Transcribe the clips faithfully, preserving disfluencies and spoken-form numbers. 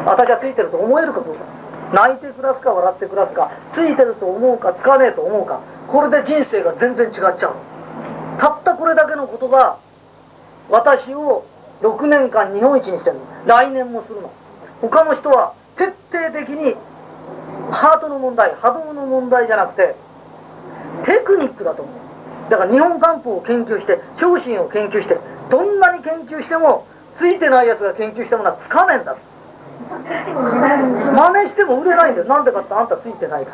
私はついてると思えるかどうか。泣いて暮らすか笑って暮らすか、ついてると思うかつかねえと思うか、これで人生が全然違っちゃうの。たったこれだけのことが私をろくねんかん日本一にしてるの。来年もするの。他の人は徹底的にハートの問題、波動の問題じゃなくてテクニックだと思う。だから日本漢方を研究して、昇進を研究して、どんなに研究してもついてないやつが研究したものはつかねえんだ。真似しても売れないんだよ。なんでかって、あんたついてない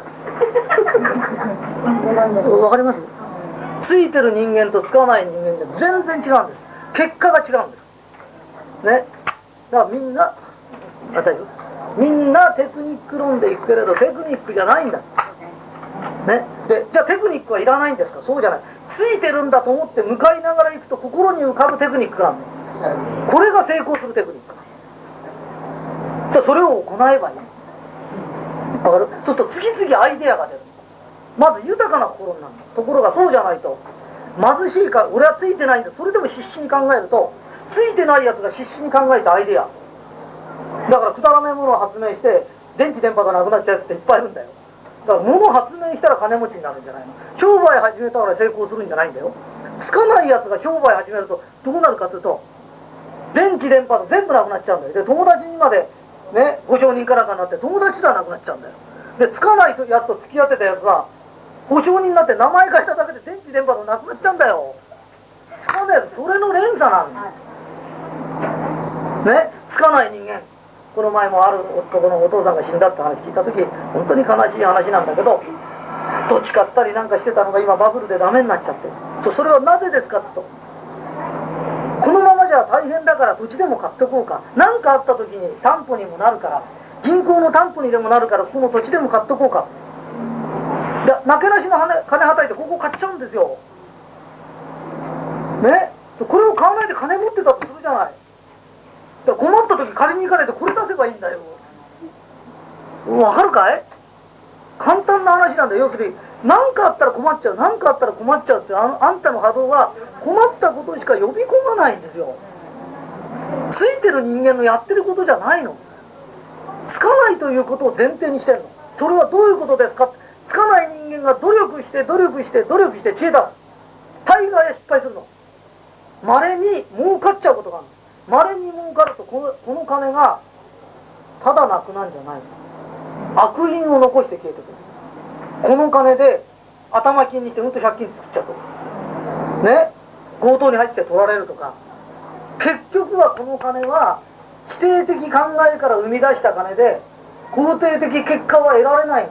からわかります？ついてる人間とつかない人間じゃ全然違うんです。結果が違うんですね。だからみんなみんなテクニック論でいくけれど、テクニックじゃないんだね。で、じゃあテクニックはいらないんですか？そうじゃない。ついてるんだと思って向かいながら行くと心に浮かぶテクニックがあるの。これが成功するテクニック。それを行えばいい。わかる？そうすると次々アイデアが出る。まず豊かな心になる。ところがそうじゃないと、貧しいか、俺はついてないんだ、それでも必死に考えると、ついてないやつが必死に考えたアイデアだから、くだらないものを発明して電池電波がなくなっちゃうやつっていっぱいいるんだよ。だから物を発明したら金持ちになるんじゃないの。商売始めたから成功するんじゃないんだよ。つかないやつが商売始めるとどうなるかというと、電池電波と全部なくなっちゃうんだよ。で、友達にまでね、保証人かなんかになって友達すらなくなっちゃうんだよ。で、つかないやつと付き合ってたやつは保証人になって名前変えただけで電池電波となくなっちゃうんだよ。つかないやつ、それの連鎖なんだね。つかない人間、この前もある男のお父さんが死んだって話聞いた時、本当に悲しい話なんだけど、土地買ったりなんかしてたのが今バブルでダメになっちゃって、そそれはなぜですかって言うと、このままじゃ大変だから土地でも買っておこうか、何かあった時に担保にもなるから、銀行の担保にでもなるから、この土地でも買っておこうか。で、なけなしの金はたいてここ買っちゃうんですよね。これを買わないで金持ってたとするじゃない。だから困った時借りに行かないとこれ出せばいいんだよ。わかるかい？簡単な話なんだよ。要するに何かあったら困っちゃう、何かあったら困っちゃうって、あのあんたの波動は困ったことしか呼び込まないんですよ。ついてる人間のやってることじゃないの。つかないということを前提にしてるの。それはどういうことですか？つかない人間が努力して努力して努力して知恵出す。大概失敗するの。稀に儲かっちゃうことがあるの。稀に儲かるとこの、この金がただなくなんじゃないの。悪因を残して消えてくる。この金で頭金にしてうんと借金作っちゃうとかね、強盗に入ってきて取られるとか、結局はこの金は否定的考えから生み出した金で肯定的結果は得られない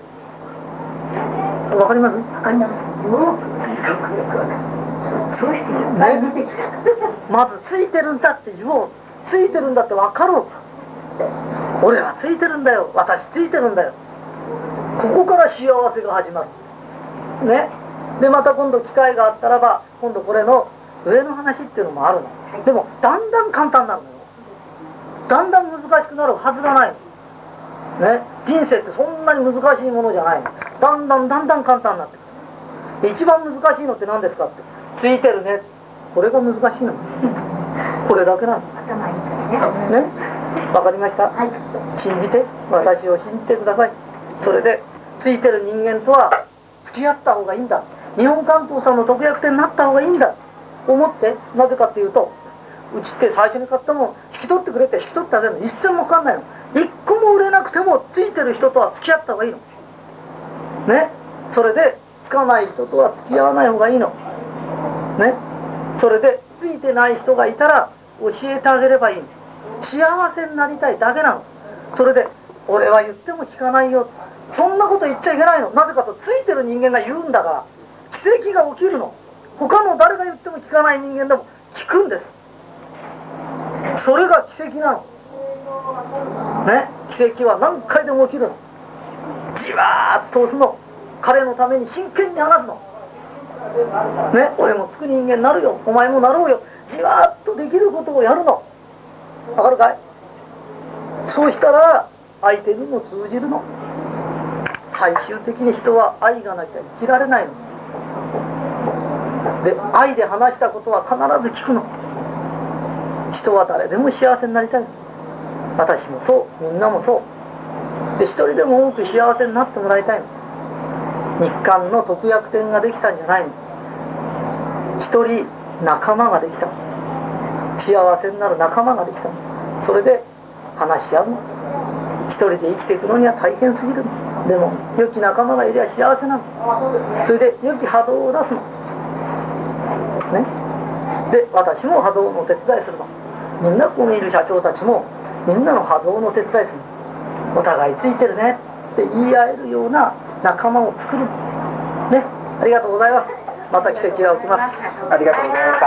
の。わかります？ わかります。よく、すごくよくわかる。そうしていっぱい見てきた、ね、 まずついてるんだって言おう。ついてるんだって分かろう。俺はついてるんだよ、私ついてるんだよ。ここから幸せが始まるね。でまた今度機会があったらば、今度これの上の話っていうのもあるの。でもだんだん簡単になるのよ。だんだん難しくなるはずがないのね。人生ってそんなに難しいものじゃないの。だんだんだんだん簡単になってくる。一番難しいのって何ですかって、ついてるね、これが難しいのこれだけなの。 頭いいからね。 ね、わかりました、はい、信じて、私を信じてください。それでついてる人間とは付き合った方がいいんだ、日本漢方さんの特約店になった方がいいんだ思って、なぜかっていうと、うちって最初に買ったもん引き取ってくれって引き取ってあげるの一銭もかかんないの。一個も売れなくてもついてる人とは付き合った方がいいのね。それでつかない人とは付き合わない方がいいのね。それでついてない人がいたら教えてあげればいいの。幸せになりたいだけなの。それで俺は言っても聞かないよ、そんなこと言っちゃいけないの。なぜかと、ついてる人間が言うんだから。奇跡が起きるの。他の誰が言っても聞かない人間でも聞くんです。それが奇跡なのね。奇跡は何回でも起きるの。じわーっと押すの。彼のために真剣に話すのね。俺もつく人間になるよ、お前もなろうよ、じわーっとできることをやるの。わかるかい？そうしたら相手にも通じるの。最終的に人は愛がなきゃ生きられないので、愛で話したことは必ず聞くの。人は誰でも幸せになりたい。 私もそう、みんなもそうで、一人でも多く幸せになってもらいたいの。日韓の特約店ができたんじゃないの。一人仲間ができたの。幸せになる仲間ができたの。それで話し合うの。一人で生きていくのには大変すぎるの。でも良き仲間がいれば幸せなの。それで良き波動を出すのね。で、私も波動のお手伝いするの。みんなここにいる社長たちもみんなの波動の手伝いするの。お互いついてるねって言い合えるような仲間を作るね。ありがとうございます。また奇跡が起きます。 ありがとうございました。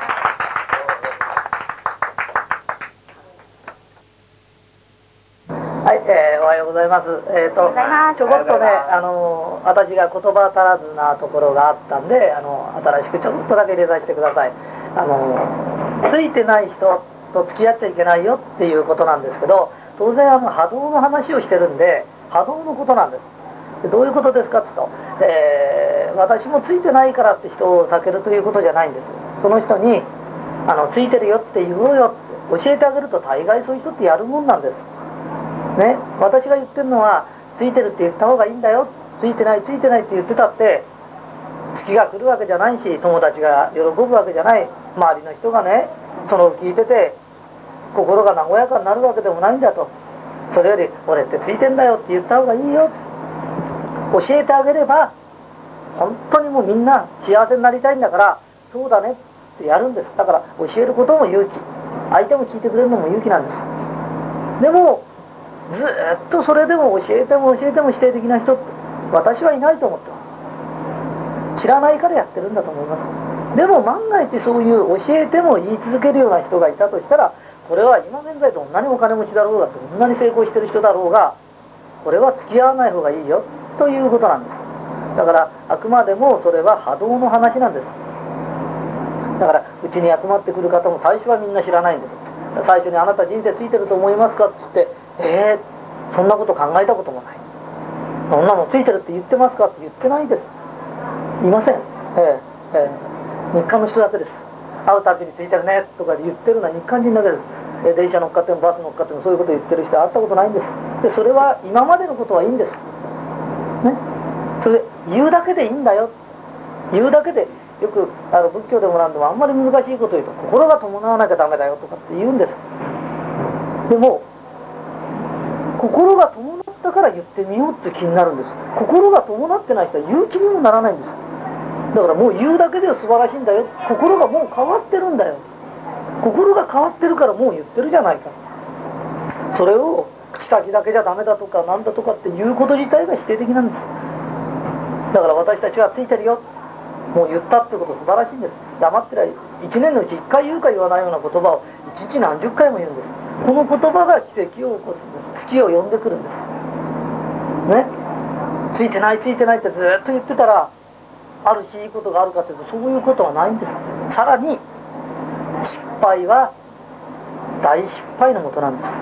はい、えー、おはようございます。えーと、ちょこっとね、あの私が言葉足らずなところがあったんで、あの新しくちょっとだけ入れさせてください。あのついてない人と付き合っちゃいけないよっていうことなんですけど、当然あの波動の話をしてるんで波動のことなんです。でどういうことですかっつうと、えー、私もついてないからって人を避けるということじゃないんです。その人にあのついてるよって言おうよって教えてあげると、大概そういう人ってやるもんなんですね。私が言ってるのはついてるって言った方がいいんだよ、ついてないついてないって言ってたって月が来るわけじゃないし、友達が喜ぶわけじゃない、周りの人がねその聞いてて心が和やかになるわけでもないんだと。それより俺ってついてんだよって言った方がいいよ、教えてあげれば本当にもうみんな幸せになりたいんだから、そうだねってやるんです。だから教えることも勇気、相手も聞いてくれるのも勇気なんです。でもずっとそれでも教えても教えても否定的な人って私はいないと思ってます。知らないからやってるんだと思います。でも万が一そういう教えても言い続けるような人がいたとしたら、これは今現在どんなにお金持ちだろうがどんなに成功してる人だろうが、これは付き合わない方がいいよということなんです。だからあくまでもそれは波動の話なんです。だからうちに集まってくる方も最初はみんな知らないんです。最初にあなた人生ついてると思いますかって言って、えー、そんなこと考えたこともない、そんなのついてるって言ってますかって言ってないです。いません。えーえー、日韓の人だけです。会うたびについてるねとか言ってるのは日韓人だけです。え電車乗っかってもバス乗っかってもそういうこと言ってる人は会ったことないんです。でそれは今までのことはいいんですね。それで言うだけでいいんだよ、言うだけでよくあの仏教でもなんでもあんまり難しいこと言うと心が伴わなきゃダメだよとかって言うんです。でも心が伴ったから言ってみようって気になるんです。心が伴ってない人は言う気にもならないんです。だからもう言うだけで素晴らしいんだよ、心がもう変わってるんだよ、心が変わってるからもう言ってるじゃないか。それを口先だけじゃダメだとかなんだとかっていうこと自体が否定的なんです。だから私たちはついてるよ、もう言ったってこと素晴らしいんです。黙ってりゃいちねんのうちいっかい言うか言わないような言葉をいちにち何十回も言うんです。この言葉が奇跡を起こすんです。月を呼んでくるんですね。ついてないついてないってずっと言ってたらある日いいことがあるかというとそういうことはないんです。さらに失敗は大失敗のもとなんです。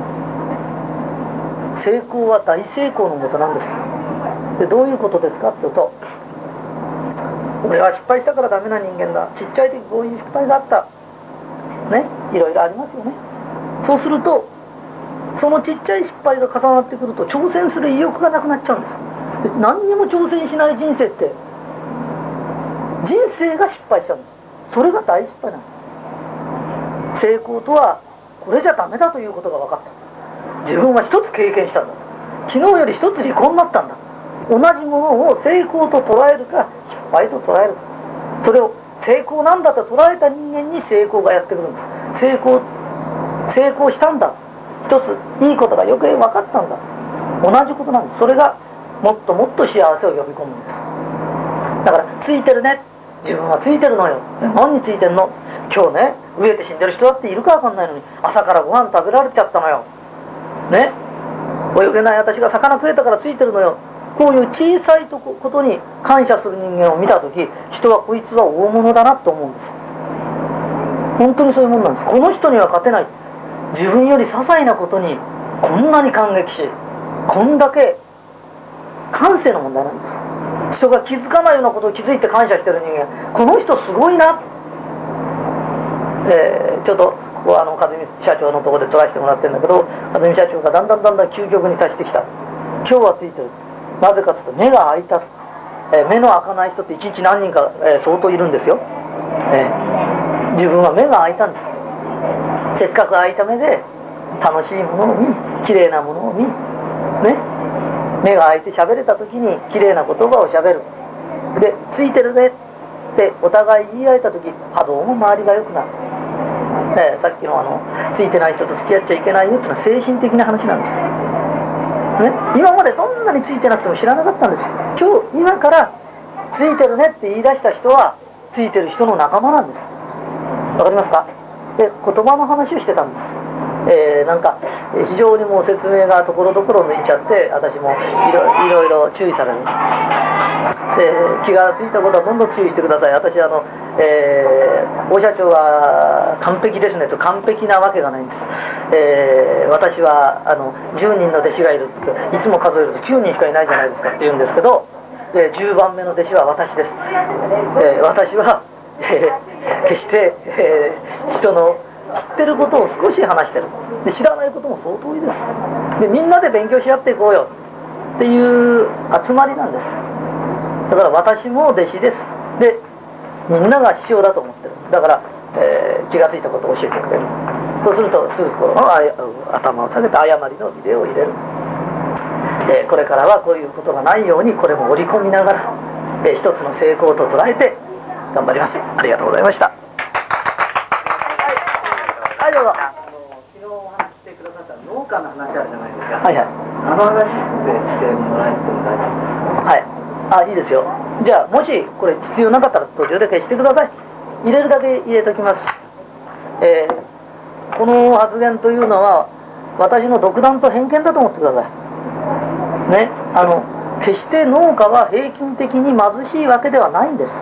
成功は大成功のもとなんです。でどういうことですかっていうと、俺は失敗したからダメな人間だ、ちっちゃい時こういう失敗があったね、いろいろありますよね。そうするとそのちっちゃい失敗が重なってくると挑戦する意欲がなくなっちゃうんです。で何にも挑戦しない人生って人生が失敗しちゃうんです。それが大失敗なんです。成功とはこれじゃダメだということが分かった。自分は一つ経験したんだと、昨日より一つ時効になったんだ。同じものを成功と捉えるか失敗と捉えるか、それを成功なんだと捉えた人間に成功がやってくるんです。成功成功したんだ、一ついいことがよく分かったんだ、同じことなんです。それがもっともっと幸せを呼び込むんです。だからついてるね、自分はついてるのよ。何についてんの、今日ね飢えて死んでる人だっているか分かんないのに朝からご飯食べられちゃったのよね、泳げない私が魚食えたからついてるのよ。こういう小さいことに感謝する人間を見たとき、人はこいつは大物だなと思うんです。本当にそういうもんなんです。この人には勝てない、自分より些細なことにこんなに感激し、こんだけ感性の問題なんです。人が気づかないようなことを気づいて感謝してる人間、この人すごいな、えー、ちょっとこはあの和美社長のところで撮らせてもらってるんだけど、和美社長がだんだんだんだん究極に達してきた。今日はついてる。なぜかというと目が開いた、えー、目の開かない人って一日何人か、えー、相当いるんですよ、えー、自分は目が開いたんです。せっかく開いた目で楽しいものを見、きれいなものを見、ね、目が開いて喋れた時にきれいな言葉を喋る。でついてるねってお互い言い合えた時、波動も周りが良くなる、ね、さっきのあのついてない人と付き合っちゃいけないよっていうのは精神的な話なんです、ね、今までどんなについてなくても知らなかったんですよ。今日今からついてるねって言い出した人はついてる人の仲間なんです。わかりますか？で言葉の話をしてたんです。えー、なんか非常にもう説明がところどころ抜いちゃって、私もいろいろいろ注意される。で気がついたことはどんどん注意してください。私あの、えー、大社長は完璧ですねと、完璧なわけがないんです。えー、私はあのじゅうにんの弟子がいるって言って、いつも数えるときゅうにんしかいないじゃないですかって言うんですけど、でじゅうばんめの弟子は私です。えー、私は、えー、決して、えー、人の知ってることを少し話してる。で知らないことも相当多いです。でみんなで勉強し合っていこうよっていう集まりなんです。だから私も弟子です。でみんなが師匠だと思ってる。だから、えー、気がついたことを教えてくれる。そうするとすぐこの頭を下げて誤りのビデオを入れる。えー、これからはこういうことがないようにこれも織り込みながら、えー、一つの成功と捉えて頑張ります。ありがとうございました。はい、どうぞ。 あの昨日お話ししてくださった農家の話あるじゃないですか。 はいはい。 あの話ってしてもらえても大丈夫ですか？ はい。あ、いいですよ。じゃあもしこれ必要なかったら途中で消してください。入れるだけ入れときます。えー、この発言というのは私の独断と偏見だと思ってください。ね、あの決して農家は平均的に貧しいわけではないんです。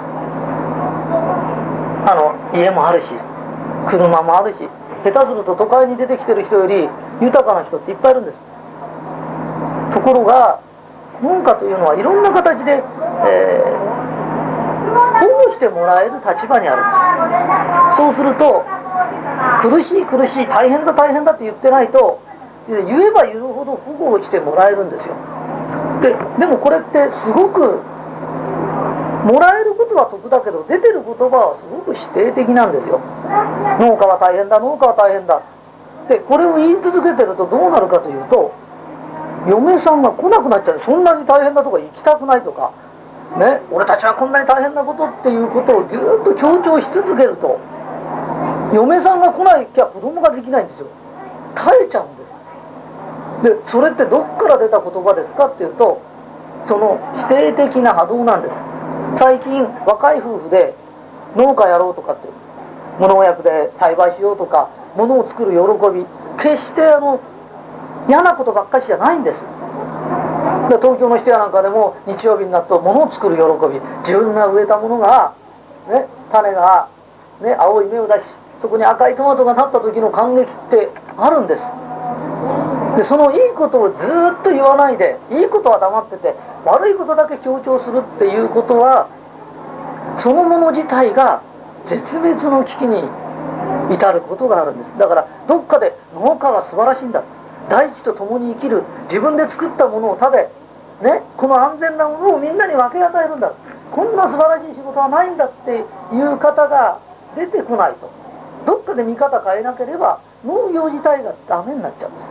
あの家もあるし車もあるし、下手すると都会に出てきてる人より豊かな人っていっぱいいるんです。ところが農家というのはいろんな形で、えー、保護してもらえる立場にあるんです。そうすると苦しい苦しい大変だ大変だって言ってないと、言えば言うほど保護をしてもらえるんですよ。で、でもこれってすごくもらえることは得だけど出てる言葉はすごく否定的なんですよ。農家は大変だ農家は大変だで、これを言い続けてるとどうなるかというと、嫁さんが来なくなっちゃう。そんなに大変だとか行きたくないとかね、俺たちはこんなに大変なことっていうことをずっと強調し続けると、嫁さんが来ないきゃ子供ができないんですよ。耐えちゃうんです。でそれってどっから出た言葉ですかっていうと、その否定的な波動なんです。最近若い夫婦で農家やろうとかって無農薬で栽培しようとか物を作る喜び、決してあの嫌なことばっかしじゃないんです。で東京の人やなんかでも日曜日になると物を作る喜び、自分が植えたものが、ね、種が、ね、青い芽を出しそこに赤いトマトがなった時の感激ってあるんです。でそのいいことをずっと言わないで、いいことは黙ってて悪いことだけ強調するっていうことは、そのもの自体が絶滅の危機に至ることがあるんです。だからどっかで農家は素晴らしいんだ、大地と共に生きる、自分で作ったものを食べ、ね、この安全なものをみんなに分け与えるんだ、こんな素晴らしい仕事はないんだっていう方が出てこないと、どっかで見方変えなければ農業自体がダメになっちゃうんです。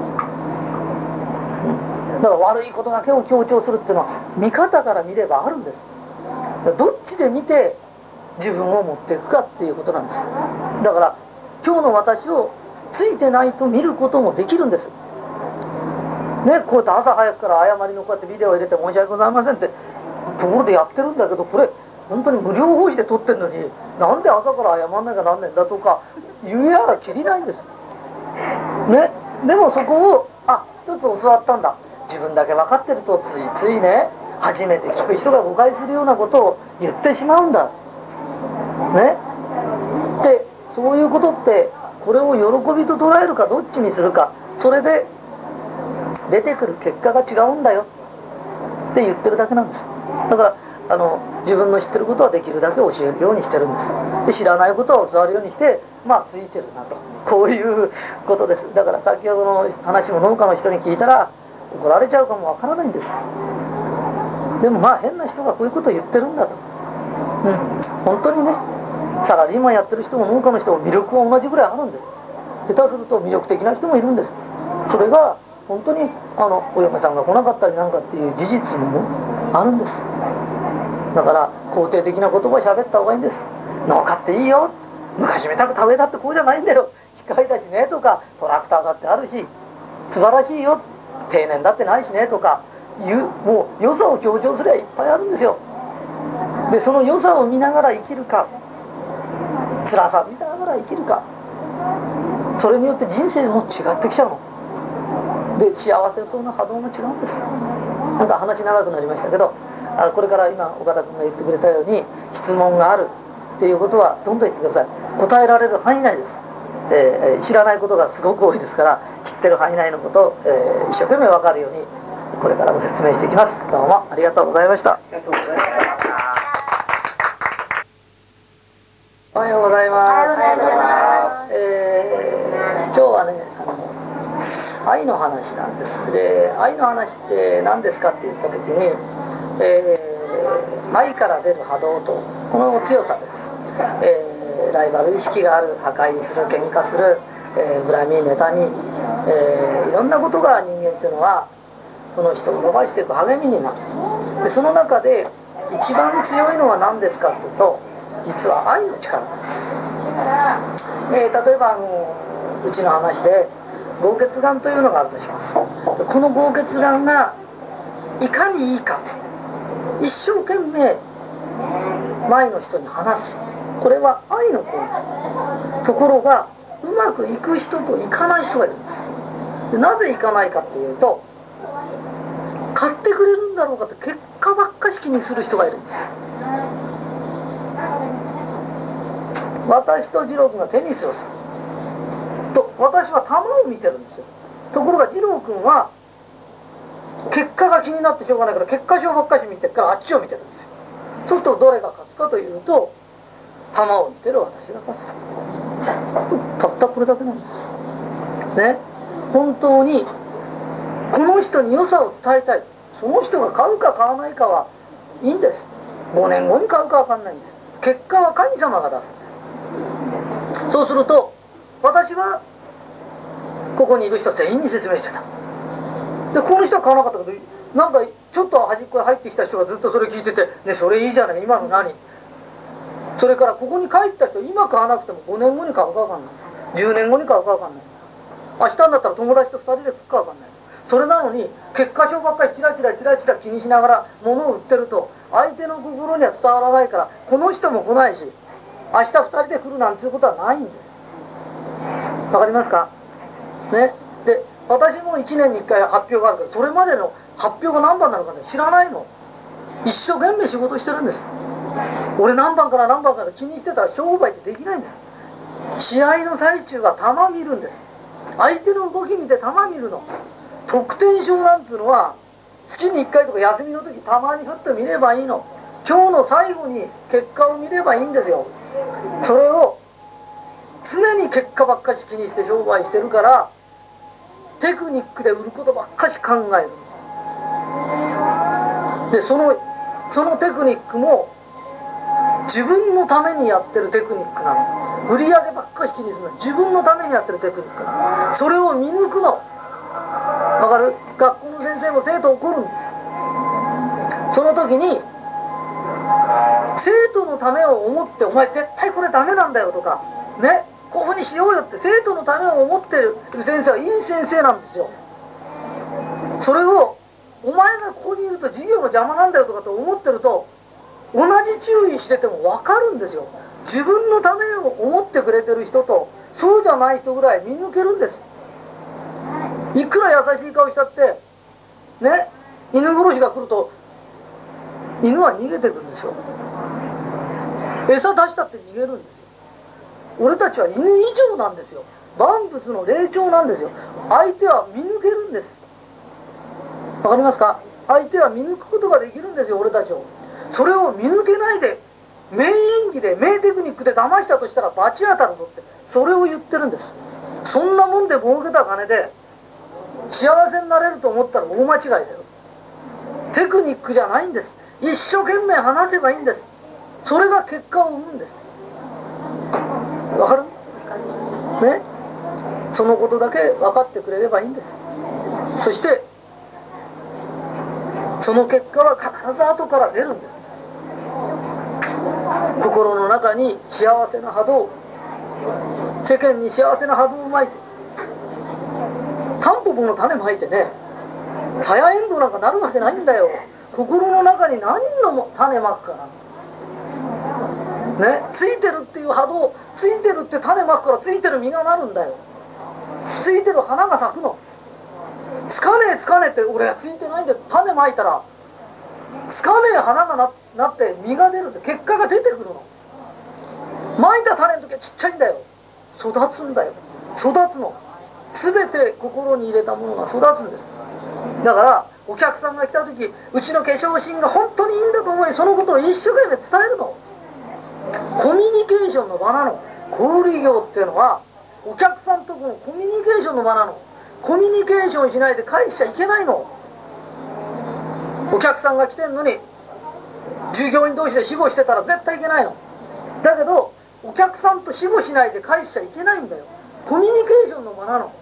だから悪いことだけを強調するっていうのは見方から見ればあるんです。どっちで見て自分を持っていくかっていうことなんです。だから今日の私をついてないと見ることもできるんですね。こうやって朝早くから誤りのこうやってビデオを入れて申し訳ございませんってところでやってるんだけど、これ本当に無料奉仕で撮ってるのになんで朝から謝んなきゃなんねんだとか言えやらきりないんですね。でもそこをあ一つ教わったんだ、自分だけ分かってるとついついね、初めて聞く人が誤解するようなことを言ってしまうんだね。でそういうことってこれを喜びと捉えるかどっちにするか、それで出てくる結果が違うんだよって言ってるだけなんです。だからあの自分の知ってることはできるだけ教えるようにしてるんです。で知らないことは教わるようにしてまあついてるなと、こういうことです。だから先ほどの話も農家の人に聞いたら怒られちゃうかもわからないんです。でもまあ変な人がこういうことを言ってるんだと、うん、本当にねサラリーマンやってる人も農家の人も魅力は同じぐらいあるんです。下手すると魅力的な人もいるんです。それが本当にあのお嫁さんが来なかったりなんかっていう事実もねあるんです。だから肯定的な言葉を喋った方がいいんです。農家っていいよ、昔みたく田植えだってこうじゃないんだよ、機械だしねとか、トラクターだってあるし素晴らしいよ、定年だってないしねとかいう、もう良さを強調すればいっぱいあるんですよ。でその良さを見ながら生きるか、辛さを見ながら生きるか、それによって人生も違ってきちゃうので、幸せそうな波動も違うんです。なんか話長くなりましたけど、あこれから今岡田君が言ってくれたように質問があるっていうことはどんどん言ってください。答えられる範囲内です。えー、知らないことがすごく多いですから、知ってる範囲内のことを、えー、一生懸命分かるようにこれからも説明していきます。どうもありがとうございました。おはようございます。えー、今日はねあの愛の話なんです。で愛の話って何ですかって言った時に、えー、愛から出る波動とこの強さです。えー、ライバル意識がある、破壊する、喧嘩する、えー、恨み妬み、えー、いろんなことが人間っていうのはその人を伸ばしていく励みになる。でその中で一番強いのは何ですかっていうと、実は愛の力なんです。えー、例えばあのうちの話で豪傑眼というのがあるとします。でこの豪傑眼がいかにいいか、一生懸命前の人に話す、これは愛の行為。ところがうまくいく人といかない人がいるんです。でなぜいかないかっていうと、買ってくれるんだろうかって結果ばっかし気にする人がいるんです。私と次郎君がテニスをすると、私は球を見てるんですよ。ところが次郎君は結果が気になってしょうがないから結果賞ばっかし見てるからあっちを見てるんですよ。そうするとどれが勝つかというと、球を見てる私が勝つと、たったこれだけなんですね。本当にこの人に良さを伝えたい、その人が買うか買わないかはいいんです。ごねんごに買うか分かんないんです。結果は神様が出すんです。そうすると私はここにいる人全員に説明してた。でこの人は買わなかったけど、なんかちょっと端っこに入ってきた人がずっとそれ聞いてて、ねそれいいじゃない、今の何、それからここに帰った人、今買わなくてもごねんごに買うか分かんない、じゅうねんごに買うか分かんない、明日になったら友達とふたりで食うか分かんない。それなのに結果賞ばっかりチラチラチラチラ気にしながら物を売ってると、相手の心には伝わらないから、この人も来ないし明日ふたりで来るなんていうことはないんです。わかりますかね。で私もいちねんにいっかい発表があるけど、それまでの発表が何番なのかね知らないの。一生懸命仕事してるんです。俺何番から何番から気にしてたら商売ってできないんです。試合の最中は球見るんです。相手の動き見て球見るの。得点賞なんていうのは月にいっかいとか休みの時たまにふっと見ればいいの。今日の最後に結果を見ればいいんですよ。それを常に結果ばっかし気にして商売してるから、テクニックで売ることばっかし考える。でそのそのテクニックも自分のためにやってるテクニックなの。売り上げばっかり気にするの、自分のためにやってるテクニックなの。それを見抜くの。わかる？学校の先生も生徒怒るんです。その時に生徒のためを思って、お前絶対これダメなんだよとかね、こういうふうにしようよって生徒のためを思ってる先生はいい先生なんですよ。それをお前がここにいると授業の邪魔なんだよとかと思ってると、同じ注意してても分かるんですよ。自分のためを思ってくれてる人とそうじゃない人ぐらい見抜けるんです。いくら優しい顔したってね、犬殺しが来ると犬は逃げてくんですよ。餌出したって逃げるんですよ。俺たちは犬以上なんですよ。万物の霊長なんですよ。相手は見抜けるんです。わかりますか？相手は見抜くことができるんですよ、俺たちを。 それを見抜けないで名演技で名テクニックで騙したとしたら罰当たるぞって、それを言ってるんです。そんなもんで儲けた金で幸せになれると思ったら大間違いだよ。テクニックじゃないんです。一生懸命話せばいいんです。それが結果を生むんです。わかる？ね、そのことだけ分かってくれればいいんです。そしてその結果は必ず後から出るんです。心の中に幸せな波動、世間に幸せな波動をまいて、タンポポの種まいてね、サヤエンドウなんかなるわけないんだよ。心の中に何人の種まくからね、ついてるっていう波動、ついてるって種まくからついてる実がなるんだよ。ついてる花が咲くの。つかねえつかねえって俺はついてないんで、種まいたらつかねえ花が な, なって実が出るって結果が出てくるの。まいた種の時はちっちゃいんだよ、育つんだよ、育つの。全て心に入れたものが育つんです。だからお客さんが来た時、うちの化粧品が本当にいいんだと思い、そのことを一生懸命伝えるの。コミュニケーションの場なの。小売業っていうのはお客さんとのコミュニケーションの場なの。コミュニケーションしないで返しちゃいけないの。お客さんが来てんのに従業員同士で私語してたら絶対いけないの。だけどお客さんと私語しないで返しちゃいけないんだよ。コミュニケーションの場なの。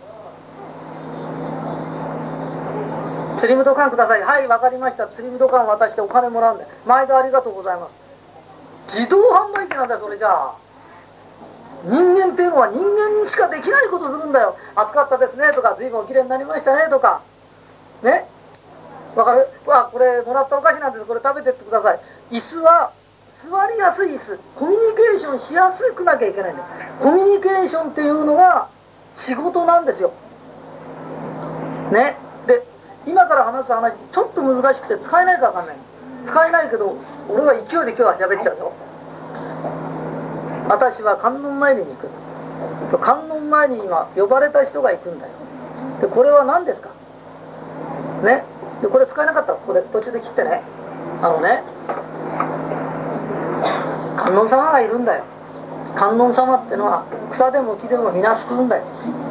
スリムドカンください。はい、わかりました。スリムドカン渡してお金もらうんで、毎度ありがとうございます。自動販売機なんだよ。それじゃあ人間っていうのは人間にしかできないことするんだよ。暑かったですねとか、随分おきれいになりましたねとかね、わかる？わ、これもらったお菓子なんです、これ食べてってください。椅子は座りやすい椅子、コミュニケーションしやすくなきゃいけないんだよ。コミュニケーションっていうのが仕事なんですよね。で今から話す話ってちょっと難しくて使えないか分かんない。使えないけど俺は勢いで今日は喋っちゃうよ。私は観音参りに行く。観音参りには呼ばれた人が行くんだよ。でこれは何ですかね。でこれ使えなかったらここで途中で切ってね。あのね、観音様がいるんだよ。観音様ってのは草でも木でも皆救うんだよ。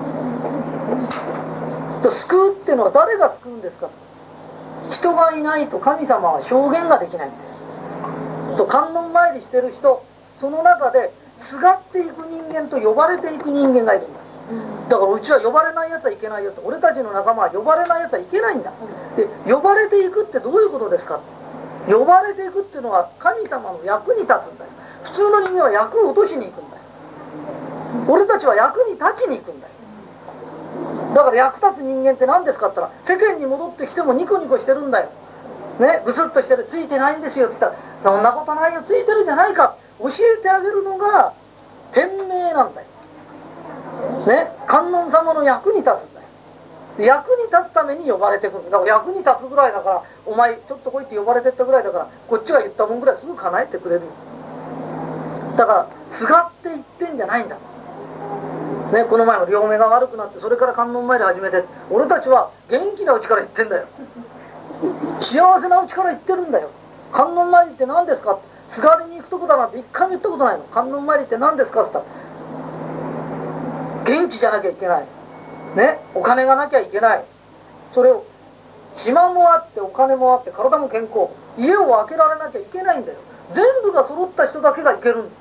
で救うってのは誰が救うんですか。人がいないと神様は証言ができないんだよ。と観音参りしてる人、その中ですがっていく人間と呼ばれていく人間がいるんだ。だからうちは呼ばれないやつはいけないよと。俺たちの仲間は呼ばれないやつはいけないんだ。で呼ばれていくってどういうことですか。呼ばれていくっていうのは神様の役に立つんだよ。普通の人間は役を落としに行くんだよ。俺たちは役に立ちに行くんだよ。だから役立つ人間って何ですかって言ったら、世間に戻ってきてもニコニコしてるんだよね。ブスッとしてる、ついてないんですよって言ったら、そんなことないよ、ついてるじゃないか、教えてあげるのが天命なんだよね。観音様の役に立つんだよ。役に立つために呼ばれてくるんだ。だから役に立つぐらいだから、お前ちょっと来いって呼ばれてったぐらいだから、こっちが言ったもんぐらいすぐ叶えてくれるよ。だからすがって言ってんじゃないんだね。この前も両目が悪くなって、それから観音参り始めて、俺たちは元気なうちから言ってんだよ。幸せなうちから言ってるんだよ。観音参りって何ですかって、すがりに行くとこだなんて一回も言ったことないの。観音参りって何ですかって言ったら、元気じゃなきゃいけないね、お金がなきゃいけない。それを島もあってお金もあって体も健康、家を空けられなきゃいけないんだよ。全部が揃った人だけがいけるんです。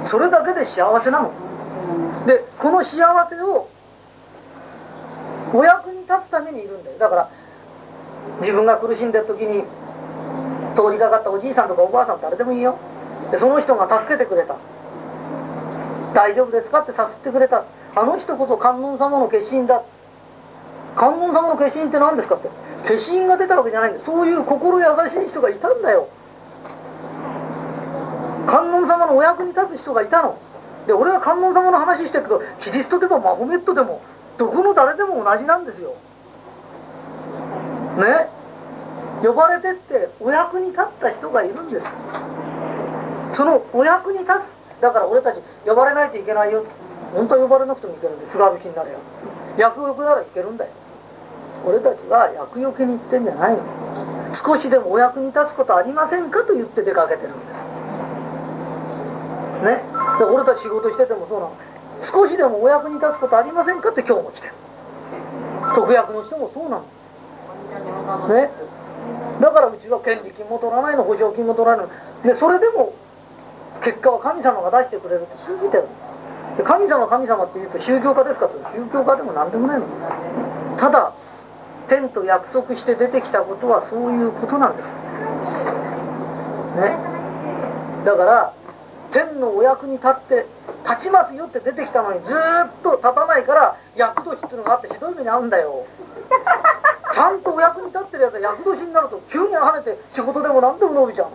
それだけで幸せなので、この幸せをお役に立つためにいるんだよ。だから自分が苦しんでる時に通りかかったおじいさんとかおばあさん、誰でもいいよ。でその人が助けてくれた、大丈夫ですかってさすってくれた、あの人こそ観音様の化身だ。観音様の化身って何ですかって、化身が出たわけじゃないんだよ。そういう心優しい人がいたんだよ。観音様のお役に立つ人がいたので、俺は観音様の話してるけど、キリストでもマホメットでもどこの誰でも同じなんですよね。呼ばれてってお役に立った人がいるんです。そのお役に立つ、だから俺たち呼ばれないといけないよ。本当は呼ばれなくてもいけるんです。すがる気になるよ。役よくならいけるんだよ。俺たちは役よけに行ってんじゃないの。 少しでもお役に立つことありませんかと言って出かけてるんですね。で俺たち仕事しててもそうなの。少しでもお役に立つことありませんかって今日も来てる。特約の人もそうなのね。だからうちは権利金も取らないの、保証金も取らないので、それでも結果は神様が出してくれるって信じてる。で神様神様って言うと宗教家ですかと、宗教家でも何でもないの。ただ天と約束して出てきたことはそういうことなんですね。だから天のお役に立って立ちますよって出てきたのにずーっと立たないから厄年っていうのがあってひどい目に遭うんだよ。ちゃんとお役に立ってるやつは厄年になると急に跳ねて仕事でも何でも伸びちゃう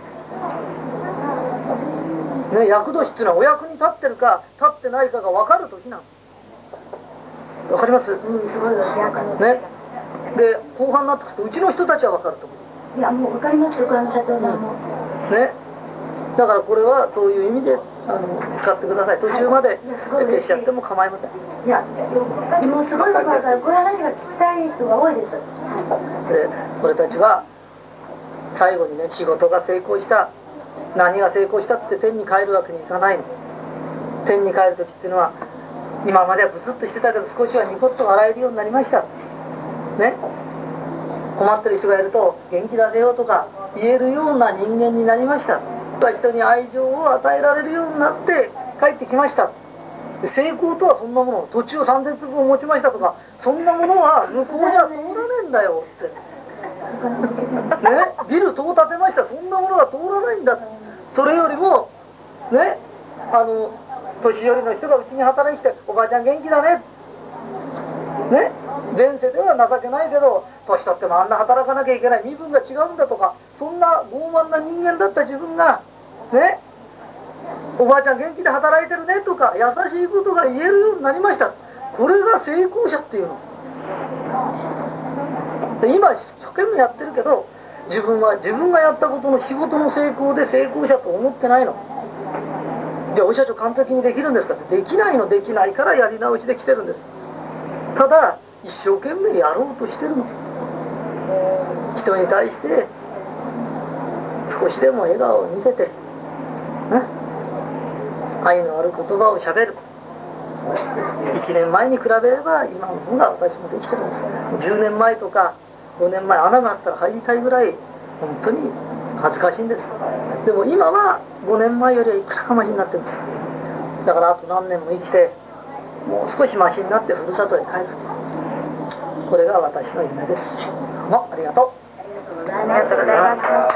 の、ね、厄年っていうのはお役に立ってるか立ってないかが分かる年なの。分かります？ うん、すごいわ、役のね。で後半になってくるとうちの人たちは分かると思う。 いや、もう分かりますよ、あの社長さんも、 うん、ね。だからこれはそういう意味であの使ってください。途中まで消しちゃっても構いません。 いや、もうすごいことだからこういう話が聞きたい人が多いです。で俺たちは最後にね、仕事が成功した、何が成功したって言って天に帰るわけにいかないの。天に帰る時っていうのは今まではブスッとしてたけど少しはニコッと笑えるようになりましたね。困ってる人がいると元気出せよとか言えるような人間になりました。人に愛情を与えられるようになって帰ってきました。成功とはそんなもの、土地をさんぜんつぶを持ちましたとかそんなものは向こうには通らねえんだよってね、ビル塔建てました、そんなものは通らないんだ。それよりもね、あの年寄りの人がうちに働いてきておばあちゃん元気だねね、前世では情けないけど年取ってもあんな働かなきゃいけない、身分が違うんだとか、そんな傲慢な人間だった自分がね、おばあちゃん元気で働いてるねとか優しいことが言えるようになりました。これが成功者っていうので、今一生懸命やってるけど自分は自分がやったことの仕事の成功で成功者と思ってないの。じゃあお社長完璧にできるんですかって、できないの。できないからやり直しで来てるんです。ただ一生懸命やろうとしてるの。人に対して少しでも笑顔を見せて、ね、愛のある言葉をしゃべる。いちねんまえに比べれば今の方が私もできてるんです。じゅうねんまえとかごねんまえ穴があったら入りたいぐらい本当に恥ずかしいんです。でも今はごねんまえよりはいくらかマシになってるんです。だからあと何年も生きてもう少しマシになってふるさとへ帰る。これが私の夢です。どうもありがとう。 ありがとうございます。